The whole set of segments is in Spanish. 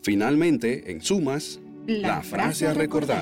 Finalmente, en sumas, la frase a recordar.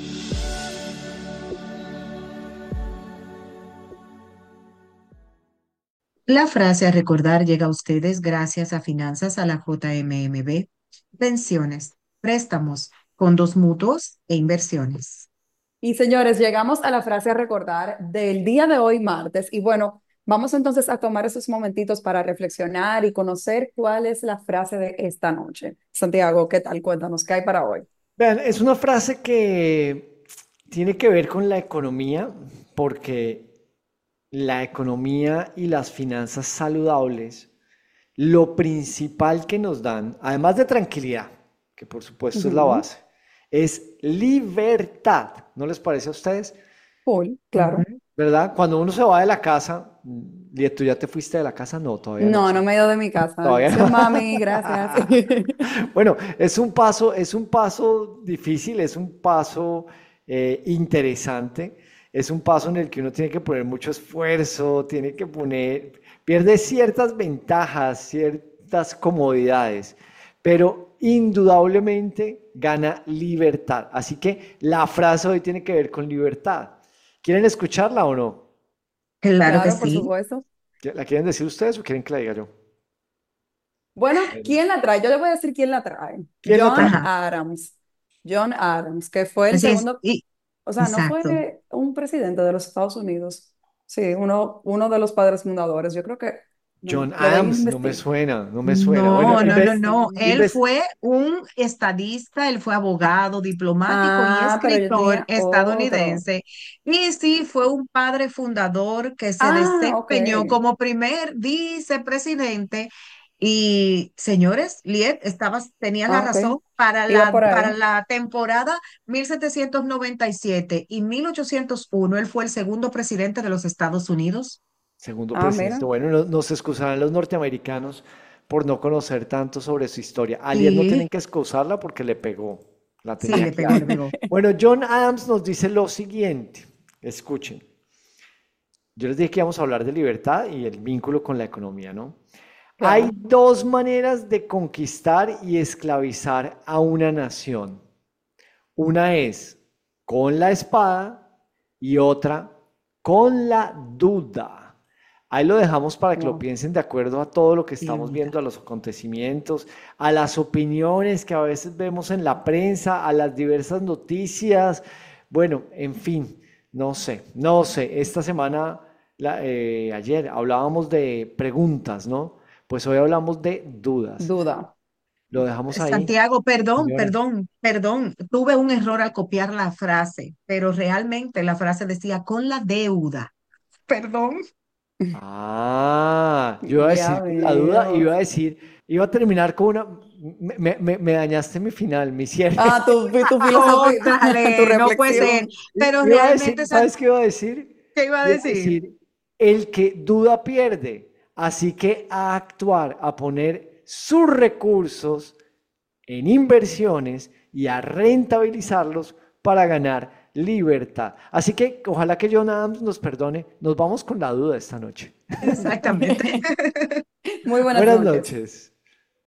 La frase a recordar llega a ustedes gracias a Finanzas a la JMMB, pensiones, préstamos, fondos mutuos e inversiones. Y señores, llegamos a la frase a recordar del día de hoy, martes. Y bueno, vamos entonces a tomar esos momentitos para reflexionar y conocer cuál es la frase de esta noche. Santiago, ¿qué tal? Cuéntanos, ¿qué hay para hoy? Vean, es una frase que tiene que ver con la economía, porque la economía y las finanzas saludables, lo principal que nos dan, además de tranquilidad, que por supuesto es la Ujú. base, es libertad. ¿No les parece a ustedes? Cool, Ujú. claro. ¿Verdad? Cuando uno se va de la casa, ¿tú ya te fuiste de la casa? No, todavía no, No, no ¿cierto? me he ido de mi casa. Todavía Sí, no. mami, gracias. Bueno, es un paso difícil, es un paso interesante, es un paso en el que uno tiene que poner mucho esfuerzo, pierde ciertas ventajas, ciertas comodidades, pero indudablemente gana libertad. Así que la frase hoy tiene que ver con libertad. ¿Quieren escucharla o no? Claro que Claro, por sí. supuesto. ¿La quieren decir ustedes o quieren que la diga yo? Bueno, ¿quién la trae? Yo le voy a decir quién la trae. ¿Quién la John trae? Ajá. Adams. John Adams, que fue el Así es. segundo, Y, o sea, no exacto. fue un presidente de los Estados Unidos. Sí, uno de los padres fundadores. Yo creo que John lo voy a Adams, no me investigar. suena, no me suena. Bueno, No, no, no, no. Él Sí. fue un estadista, él fue abogado, diplomático y Ah, pero yo escritor tenía otro. estadounidense. Y sí, fue un padre fundador que se Ah, ok. desempeñó como primer vicepresidente. Y señores, Liet, tenías la Ah, ok. razón para Iba por para ahí. la temporada 1797 y 1801. Él fue el segundo presidente de los Estados Unidos. segundo Ah, presidente. mira. Bueno, nos excusarán los norteamericanos por no conocer tanto sobre su historia. A Liet no tienen Sí, que excusarla porque le pegó, la sí, tenía le pegó, le clara. pegó. Bueno, John Adams nos dice lo siguiente, escuchen. Yo les dije que íbamos a hablar de libertad y el vínculo con la economía, ¿no? Hay Claro. dos maneras de conquistar y esclavizar a una nación. Una es con la espada y otra con la duda. Ahí lo dejamos para que lo Wow. piensen de acuerdo a todo lo que estamos Deuda. viendo, a los acontecimientos, a las opiniones que a veces vemos en la prensa, a las diversas noticias. Bueno, en fin, no sé. Esta semana, ayer hablábamos de preguntas, ¿no? Pues hoy hablamos de dudas. Duda. Lo dejamos ahí, Santiago, perdón, señora. perdón, perdón. Tuve un error al copiar la frase, pero realmente la frase decía con la deuda. Perdón. Yo iba a Ya decir con la duda, veo. iba a terminar con una, me dañaste mi final, mi cierre. Ah, tu Oh, filosofía, tu dale, no puede ser. reflexión. Pero Iba a decir, realmente, ¿sabes qué iba a decir? ¿qué iba a Iba a decir? decir, el que duda pierde, así que a actuar, a poner sus recursos en inversiones y a rentabilizarlos para ganar libertad. Así que ojalá que John Adams nos perdone, nos vamos con la duda esta noche. Exactamente. Muy buenas Buenas noches. noches.